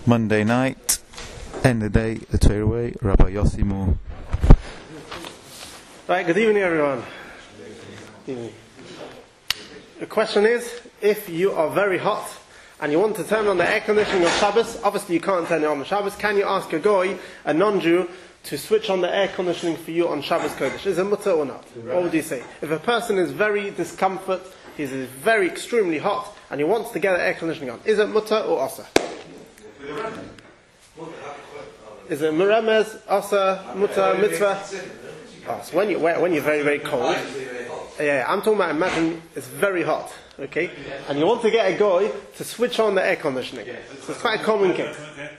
Monday night, end of the day, the Torah way, Rabbi Yossi Moore. Right, good evening everyone. Good evening. The question is, if you are very hot and you want to turn on the air conditioning on Shabbos, obviously you can't turn it on Shabbos, can you ask a goy, a non-Jew, to switch on the air conditioning for you on Shabbos Kodesh? Is it mutter or not? What would you say? If a person is very discomfort, he's very extremely hot, and he wants to get the air conditioning on, is it mutter or asa? Is it meremez, asa, mutter, mitzvah? Oh, so when you're very, very cold, yeah, I'm talking about, imagine it's very hot, okay, and you want to get a guy to switch on the air conditioning. So it's quite a common case.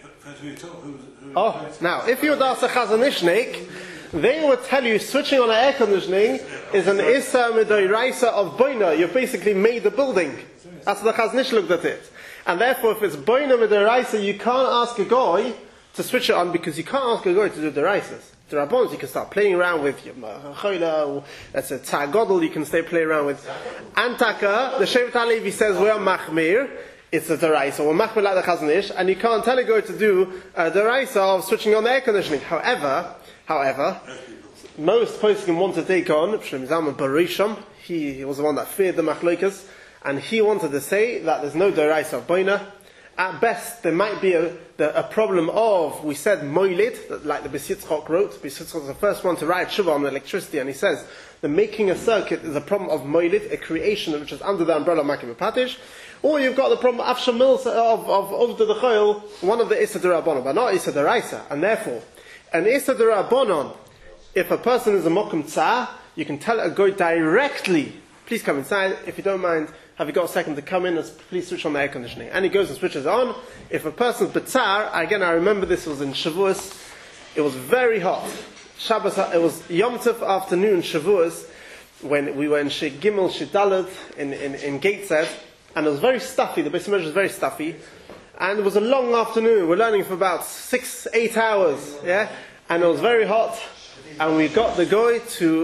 Oh, now, if you would ask a Chazanishnik, they would tell you switching on the air conditioning is an Issa Midoiraisa of Boina. You've basically made the building. That's the Chazanish looked at it. And therefore, if it's Boina Midoiraisa, you can't ask a guy to switch it on because you can't ask a guy to do the Raisas. The Rabbons you can start playing around with. That's a Tagodl you can stay playing around with. Antaka, the Shevet HaLevi says we're Machmir. It's a deraisa, or machmir like the Chazanish, and you can't tell a guy to do a deraisa of switching on the air conditioning. However, most poskim want to take on Shlomo Zalman Barisham. He was the one that feared the machlokas, and he wanted to say that there's no deraisa of boina. At best, there might be a problem of, we said moilid, like the Beis Yitzchok wrote. Beis Yitzchok was the first one to write Shuvah on electricity, and he says the making a circuit is a problem of moilid, a creation which is under the umbrella of Makim Patish. Or you've got the problem of Avshamil of the Chayil, one of the Issa D'Rabbanon, but not Issa D'Raisa. And therefore, an Issa D'Rabbanon, if a person is a Mokum Tzah, you can tell a guy directly, please come inside, if you don't mind, have you got a second to come in and please switch on the air conditioning. And he goes and switches on. If a person's B'tzar, again I remember this was in Shavuos, it was very hot. Shabbos, it was Yom Tov afternoon, Shavuos, when we were in She Gimel, She Dalet, in Gateshead, and it was very stuffy, the Beis Medrash was very stuffy, and it was a long afternoon, we're learning for about 6-8 hours, yeah, and it was very hot, and we got a guy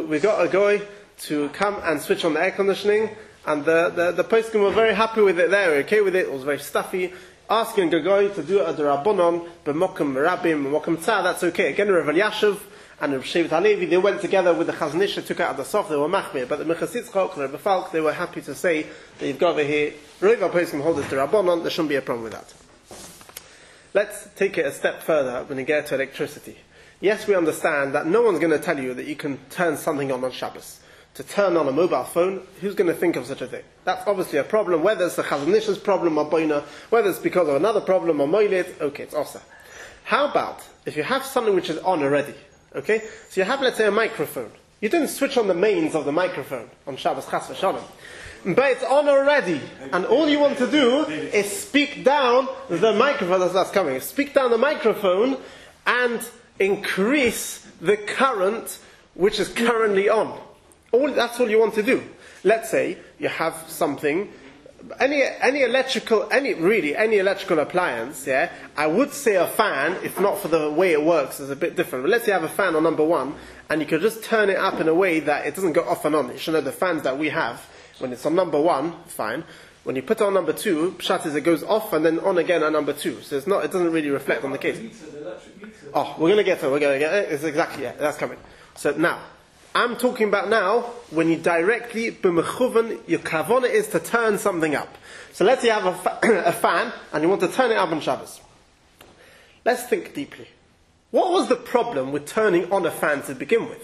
to come and switch on the air conditioning, and the poskim were very happy with it there, okay with it was very stuffy, asking a guy to do a D'Rabbanon, b'mokum Rabbim, b'mokum Tzah, that's okay. Again, Rav Elyashiv and Rav Shevet HaLevi, they went together with the Chazanish, took out the soft, they were machmir, but the Minchas Yitzchok and Rav Falk, they were happy to say that you've got over here, Rov HaPoskim hold this D'Rabbanon, there shouldn't be a problem with that. Let's take it a step further when you get to electricity. Yes, we understand that no one's going to tell you that you can turn something on Shabbos. To turn on a mobile phone, who's going to think of such a thing? That's obviously a problem, whether it's the Chazanish's problem or Boina, whether it's because of another problem or Moilid, okay, it's Osa. How about, if you have something which is on already, okay? So you have, let's say, a microphone. You didn't switch on the mains of the microphone on Shabbos Chas v'Shalom. But it's on already, and all you want to do is speak down the microphone that's coming. Speak down the microphone and increase the current which is currently on. That's all you want to do. Let's say you have something, any electrical appliance, yeah, I would say a fan, if not for the way it works, is a bit different. But let's say you have a fan on number 1, and you could just turn it up in a way that it doesn't go off and on. You should know the fans that we have, when it's on number 1, fine. When you put it on number 2, pshat is it goes off and then on again at number 2. So it doesn't really reflect on the case. Oh, we're going to get to it. It's exactly, yeah, that's coming. So now, I'm talking about now when you directly, b'mechuvan, your kavona is to turn something up. So let's say you have a fan and you want to turn it up on Shabbos. Let's think deeply. What was the problem with turning on a fan to begin with?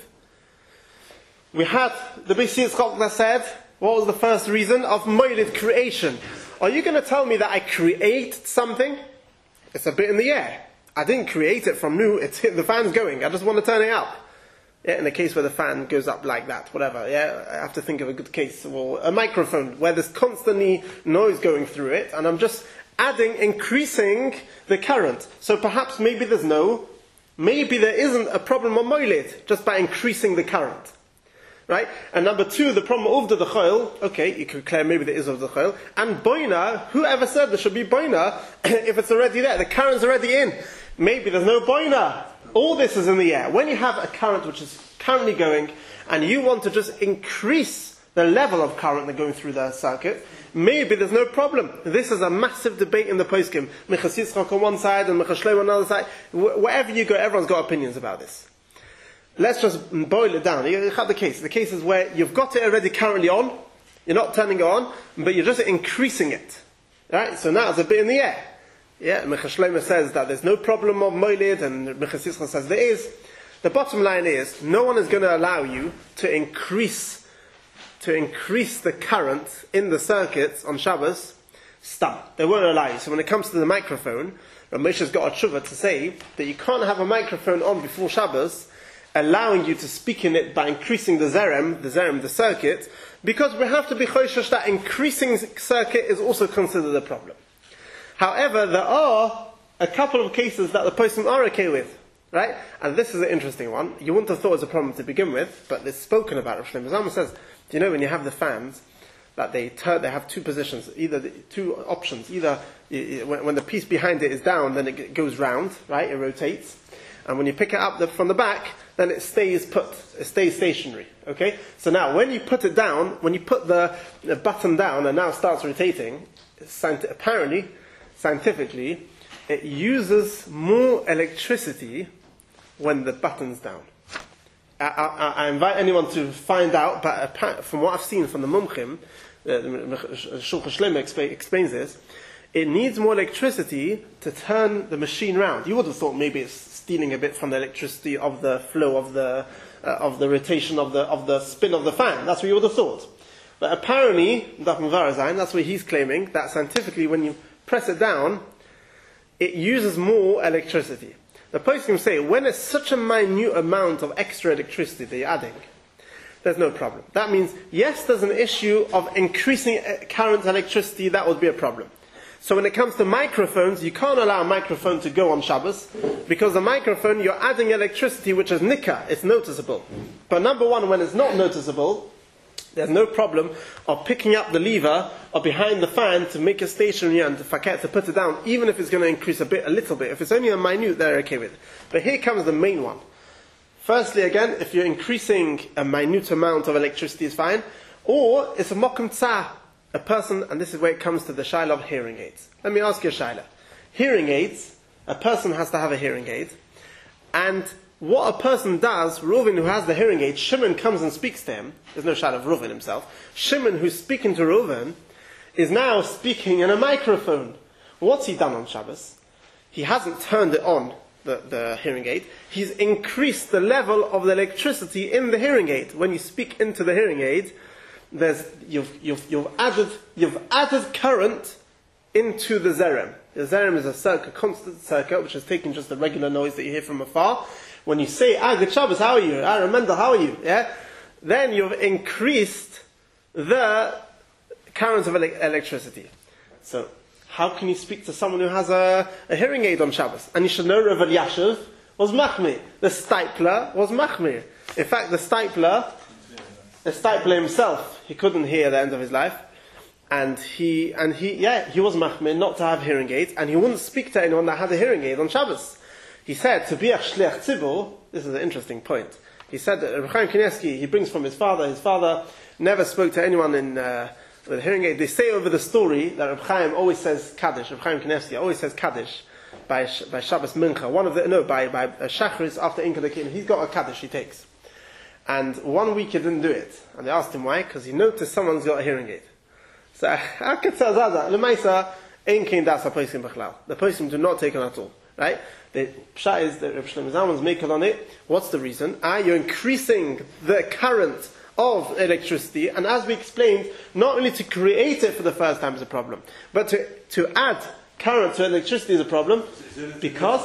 We had the Beis Yitzchok that said, what was the first reason? Of moilid creation. Are you going to tell me that I create something? It's a bit in the air. I didn't create it from new, the fan's going, I just want to turn it up. Yeah, in a case where the fan goes up like that, whatever, yeah, I have to think of a good case. Well, a microphone, where there's constantly noise going through it, and I'm just increasing the current. So perhaps maybe there isn't a problem on moilid, just by increasing the current. Right? And number 2, the problem of the chayil, okay, you could claim maybe there is of the chayil, and boina, whoever said there should be boina, if it's already there, the current's already in. Maybe there's no boina. All this is in the air. When you have a current which is currently going, and you want to just increase the level of current that's going through the circuit, maybe there's no problem. This is a massive debate in the poskim. Minchas Yitzchak on one side and Minchas Shlomo on another side. Wherever you go, everyone's got opinions about this. Let's just boil it down. You have the case. The case is where you've got it already currently on, you're not turning it on, but you're just increasing it. Right? So now it's a bit in the air. Yeah, Minchas Shlomo says that there's no problem of moilid, and Minchas Yitzchak says there is. The bottom line is, no one is going to allow you to increase the current in the circuits on Shabbos. They won't allow you. So when it comes to the microphone, Ramesha's got a tshuva to say that you can't have a microphone on before Shabbos, allowing you to speak in it by increasing the circuit, because we have to be choishesh that increasing circuit is also considered a problem. However, there are a couple of cases that the poskim are okay with, right? And this is an interesting one. You wouldn't have thought it was a problem to begin with, but it's spoken about. Rav Shlomo Zalman says, do you know when you have the fans, that they have two positions, two options. Either when the piece behind it is down, then it goes round, right? It rotates. And when you pick it up from the back, then it stays stationary. Okay? So now, when you put it down, when you put the button down and now it starts rotating, apparently, scientifically, it uses more electricity when the button's down. I invite anyone to find out, but from what I've seen from the Mumchim, Shulchan Shlomo explains this, it needs more electricity to turn the machine round. You would have thought maybe it's stealing a bit from the electricity of the flow of the rotation of the spin of the fan. That's what you would have thought. But apparently, that's what he's claiming, that scientifically when you press it down, it uses more electricity. The poskim say, when it's such a minute amount of extra electricity that you're adding, there's no problem. That means, yes, there's an issue of increasing current electricity, that would be a problem. So when it comes to microphones, you can't allow a microphone to go on Shabbos, because the microphone, you're adding electricity which is nikah, it's noticeable. But number one, when it's not noticeable, there's no problem of picking up the lever or behind the fan to make it stationary and to put it down, even if it's going to increase a little bit. If it's only a minute, they're okay with it. But here comes the main one. Firstly, again, if you're increasing a minute amount of electricity, is fine. Or it's a mokum tzah, a person, and this is where it comes to the shaila of hearing aids. Let me ask you a shaila. Hearing aids, a person has to have a hearing aid, and what a person does, Reuven who has the hearing aid, Shimon comes and speaks to him. There's no shadow of Reuven himself. Shimon who's speaking to Reuven is now speaking in a microphone. What's he done on Shabbos? He hasn't turned it on, the hearing aid. He's increased the level of the electricity in the hearing aid. When you speak into the hearing aid, you've added current into the zerem. The zerem is a constant circuit, which is taking just the regular noise that you hear from afar. When you say, good Shabbos, how are you? Remember, how are you? Yeah? Then you've increased the current of electricity. So, how can you speak to someone who has a hearing aid on Shabbos? And you should know Rav Elyashiv was machmir. The stipler was machmir. In fact, the stipler himself, he couldn't hear at the end of his life. And he was machmir not to have hearing aids, and he wouldn't speak to anyone that had a hearing aid on Shabbos. He said, to be a shliach tzibur, this is an interesting point. He said that Reb Chaim Kanievsky, he brings from his father never spoke to anyone with a hearing aid. They say over the story that Reb Chaim always says Kaddish, Reb Chaim Kanievsky always says Kaddish by Shabbos Mincha, by Shachris after Inka the King. He's got a Kaddish he takes. And one week he didn't do it. And they asked him why, because he noticed someone's got a hearing aid. So, the poskim do not take it at all. Right? The pshat is that Reb Shlomo Zalman's makel on it. What's the reason? You're increasing the current of electricity, and as we explained, not only to create it for the first time is a problem, but to add current to electricity is a problem, because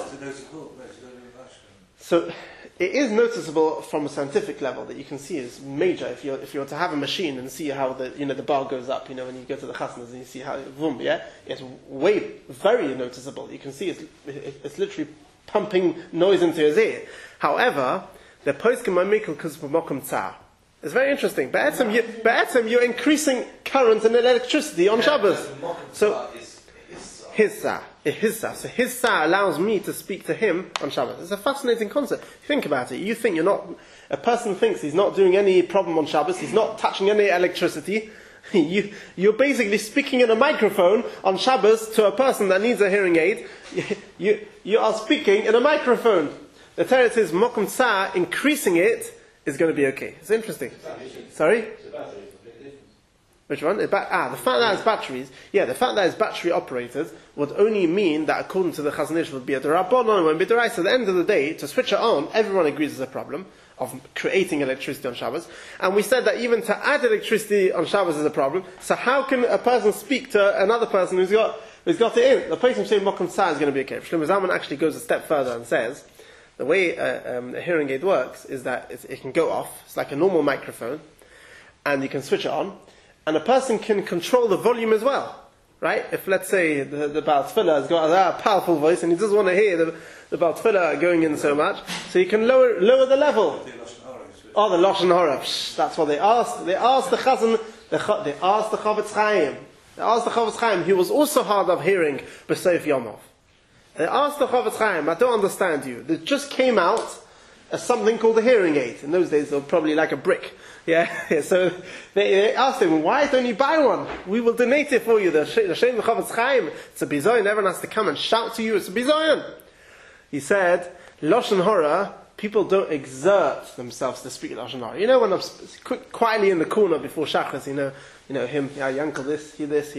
so it is noticeable from a scientific level that you can see is major. If you were to have a machine and see how the bar goes up, when you go to the chasnas and you see how it's very noticeable. You can see it's literally pumping noise into his ear. However, the poskim are mikol because of mokum tzar. It's very interesting. Be'etzem, you're increasing current and electricity on Shabbos. So his tzar. his sa. So his sa allows me to speak to him on Shabbos. It's a fascinating concept. Think about it. You think a person thinks he's not doing any problem on Shabbos, he's not touching any electricity. You're basically speaking in a microphone on Shabbos to a person that needs a hearing aid. You are speaking in a microphone. The Torah says, Mokum Sa, increasing it is going to be okay. It's interesting. Sorry? Which one? The fact that it's batteries. Yeah, the fact that it's battery operated would only mean that according to the Chazon Ish would be a D'Rabbanan, it won't be D'Oraisa. At the end of the day, to switch it on, everyone agrees there's a problem of creating electricity on Shabbos. And we said that even to add electricity on Shabbos is a problem. So how can a person speak to another person who's got it in? The person saying Mokum Sa is going to be okay. Shlomo Zalman actually goes a step further and says, the way a hearing aid works is that it can go off. It's like a normal microphone, and you can switch it on, and a person can control the volume as well, right? If, let's say, the Baal Tefillah has got a powerful voice, and he doesn't want to hear the Baal Tefillah going in so much, so he can lower the level. Oh, the Lashon Hara. That's what they asked. They asked the Chazan, they asked the Chavetz Chaim. They asked the Chavetz Chaim, he was also hard of hearing B'Seif Yomov. They asked the Chavetz Chaim, I don't understand you. There just came out as something called a hearing aid. In those days, they were probably like a brick. Yeah. So they asked him, why don't you buy one? We will donate it for you. The Shem Chavetz Chaim. It's a bizayon. Everyone has to come and shout to you. It's a bizayon. He said, Lashon Hara, people don't exert themselves to speak Lashon Hara. You know, when I'm quietly in the corner before Shachris, you know him, Yankel this, he this.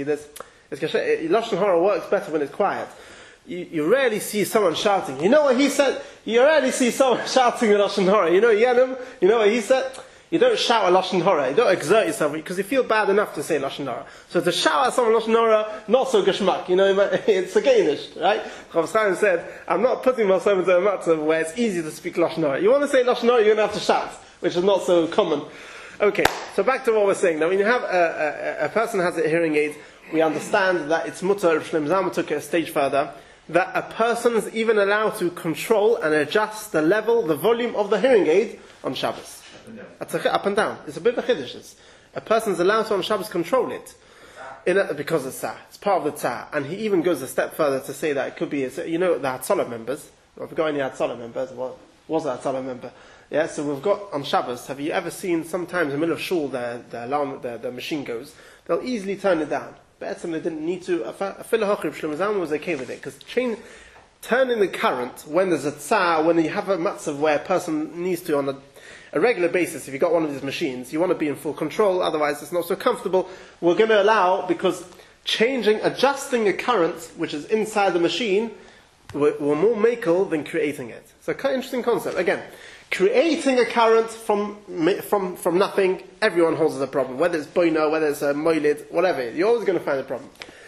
Lashon Hara works better when it's quiet. You rarely see someone shouting. You know what he said? You rarely see someone shouting a Lashon Hara. You know Yanim? You know what he said? You don't shout a Lashon Hara. You don't exert yourself because you feel bad enough to say Lashon Hara. So to shout at someone Lashon Hara, not so geschmack. You know, it's a gainish, right? Chavetz Chaim said, I'm not putting myself into a matter where it's easy to speak Lashon Hara. You want to say Lashon Hara, you're going to have to shout, which is not so common. Okay, so back to what we're saying. Now, when you have a person has a hearing aid, we understand that it's mutter. Shlomo Zalman took it a stage further, that a person is even allowed to control and adjust the level, the volume of the hearing aid on Shabbos. Up and down. It's a bit of a chiddush. A person is allowed to on Shabbos control it. Because it's tzah. It's part of the tzah. And he even goes a step further to say that it could be, the Hatzalah members. We've got any Hatzalah members? What was a Hatzalah member? Yeah, so we've got on Shabbos, have you ever seen sometimes in the middle of shul the alarm, the machine goes, they'll easily turn it down. But they didn't need to. Shlomo Zalman was okay with it, because turning the current when there's a tzah, when you have a matzav where a person needs to on a regular basis, if you've got one of these machines, you want to be in full control, otherwise it's not so comfortable. We're going to allow, because adjusting a current which is inside the machine, we're more makel than creating it. So a kind of interesting concept. Again, creating a current from nothing, everyone holds as a problem. Whether it's boina, whether it's a moilid, whatever, you're always going to find a problem.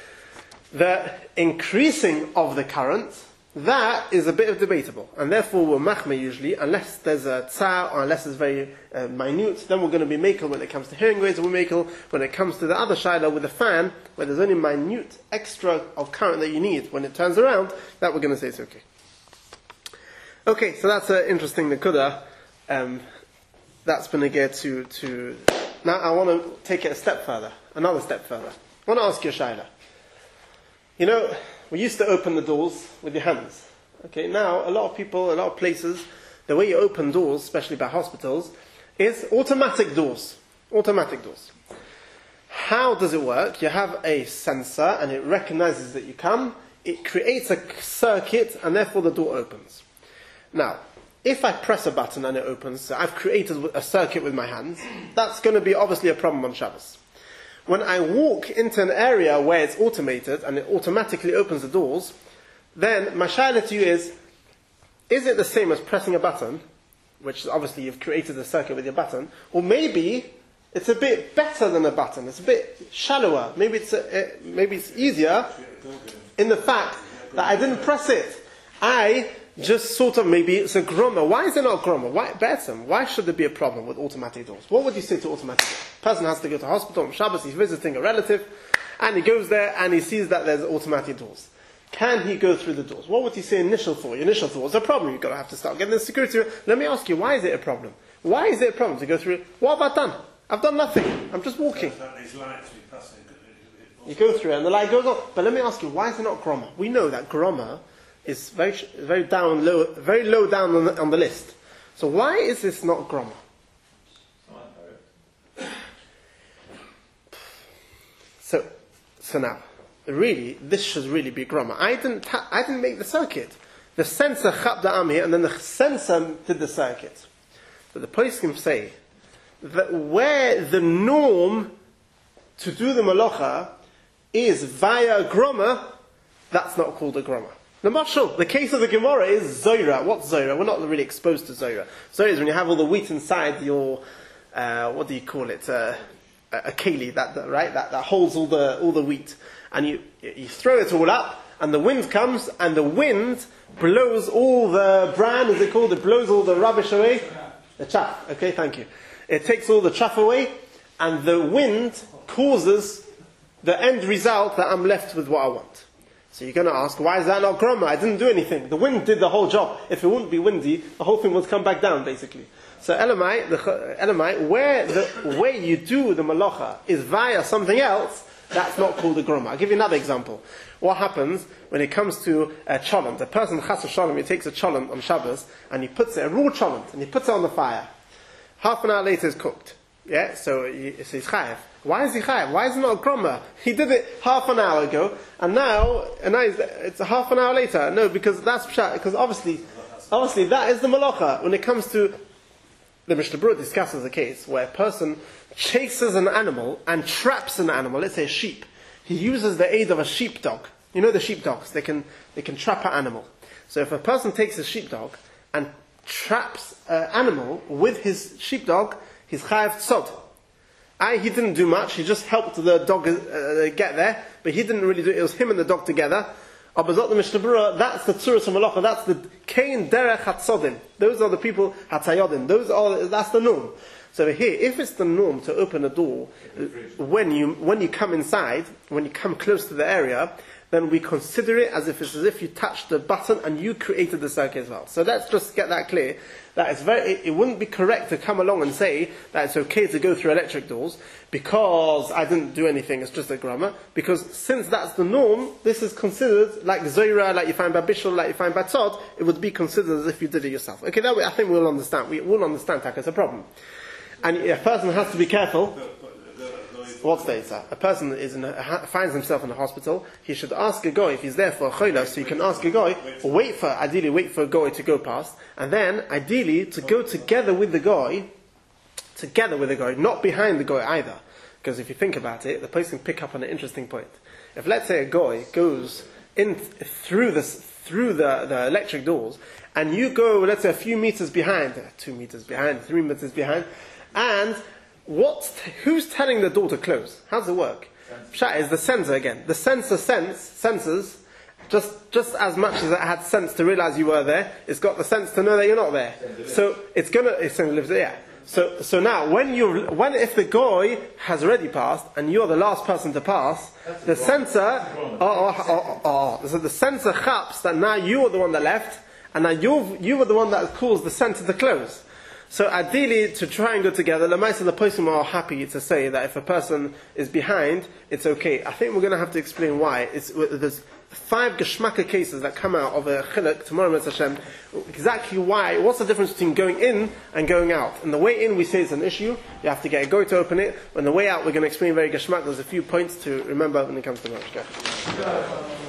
The increasing of the current, that is a bit of debatable. And therefore we're machmeh usually, unless there's a tzar, or unless it's very minute, then we're going to be makel when it comes to hearing aids, and we're makel when it comes to the other shayla with a fan, where there's only minute extra of current that you need when it turns around, that we're going to say it's okay. Okay, so that's an interesting nekuda. That's going to get to... Now I want to take it another step further. I want to ask you a shayla. You know, we used to open the doors with your hands. Okay, now a lot of people, a lot of places, the way you open doors, especially by hospitals, is automatic doors. Automatic doors. How does it work? You have a sensor and it recognizes that you come, it creates a circuit, and therefore the door opens. Now, if I press a button and it opens, so I've created a circuit with my hands, that's going to be obviously a problem on Shabbos. When I walk into an area where it's automated and it automatically opens the doors, then my shayla to you is it the same as pressing a button, which obviously you've created a circuit with your button, or maybe it's a bit better than a button, it's a bit shallower, maybe it's easier in the fact that I didn't press it. I just sort of, maybe it's a groma. Why is it not groma? Why should there be a problem with automatic doors? What would you say to automatic doors? Person has to go to hospital on Shabbos, he's visiting a relative, and he goes there and he sees that there's automatic doors. Can he go through the doors? What would he say initial thought? Your initial thought is a problem. You've got to have to start getting the security. Let me ask you, why is it a problem? Why is it a problem to go through it? What have I done? I've done nothing. I'm just walking. You go through it, and the light goes on. But let me ask you, why is it not groma? We know that groma is very low down on the list. So why is this not groma? So now, really, this should really be groma. I didn't make the circuit. The sensor chap the am here, and then the sensor did the circuit. But the poskim say that where the norm to do the malacha is via groma, that's not called a groma. The mashal, the case of the Gemara is zoira. What's zoira? We're not really exposed to zoira. Zoira is when you have all the wheat inside your, what do you call it? A keli, that holds all the wheat, and you throw it all up, and the wind comes, and the wind blows all the bran, is it called? It blows all the rubbish away. The chaff. Okay, thank you. It takes all the chaff away, and the wind causes the end result that I'm left with what I want. So you're going to ask, why is that not groma? I didn't do anything. The wind did the whole job. If it wouldn't be windy, the whole thing would come back down, basically. So Elamai, where the way you do the malacha is via something else, that's not called a groma. I'll give you another example. What happens when it comes to a cholent? A person, chas v'shalom, he takes a cholent on Shabbos, and he puts it, a raw cholent, and he puts it on the fire. Half an hour later it's cooked. Yeah, so he's chayav. Why is he chayav? Why is it not a groma? He did it half an hour ago, and now it's a half an hour later. No, because that's pshat, because obviously that is the malacha. When it comes to the Mishnah Berurah discusses a case where a person chases an animal and traps an animal, let's say a sheep. He uses the aid of a sheepdog. You know the sheepdogs, they can trap an animal. So if a person takes a sheepdog and traps an animal with his sheepdog, he's chayav tzod. He didn't do much, he just helped the dog get there, but he didn't really do it, it was him and the dog together. Abazot the Mishnah Berurah, that's the tzuras of malacha, that's the kein derech hatzodim. Those are the people hatzayodim. That's the norm. So here, if it's the norm to open a door when you come inside, when you come close to the area, then we consider it as if you touched the button and you created the circuit as well. So let's just get that clear. That it wouldn't be correct to come along and say that it's okay to go through electric doors because I didn't do anything, it's just a grammar. Because since that's the norm, this is considered like zoira, like you find by bishul, like you find by tzod, it would be considered as if you did it yourself. Okay, that way I think we'll understand. We will understand that it's a problem. And a person has to be careful. What's the answer? A person finds himself in a hospital, he should ask a guy if he's there for a cholah, so you can ask a guy, ideally wait for a guy to go past, and then ideally to go together with the guy, not behind the guy either. Because if you think about it, the person can pick up on an interesting point. If let's say a guy goes in through the electric doors, and you go, let's say a few meters behind, 2 meters behind, 3 meters behind, and who's telling the door to close? How does it work? Pshat is the sensor again. The sensor senses just as much as it had sense to realize you were there. It's got the sense to know that you're not there. So it's lives there. Yeah. So now if the guy has already passed and you're the last person to pass, the sensor so the sensor chaps that now you are the one that left, and now you were the one that caused the sensor to close. So ideally, to try and go together, the most of the poskim are happy to say that if a person is behind, it's okay. I think we're going to have to explain why. There's 5 geschmacka cases that come out of a chiluk tomorrow, Mitzvah Hashem. Exactly why? What's the difference between going in and going out? And the way in, we say it's an issue. You have to get a go to open it. On the way out, we're going to explain very geschmack. There's a few points to remember when it comes to Moshe.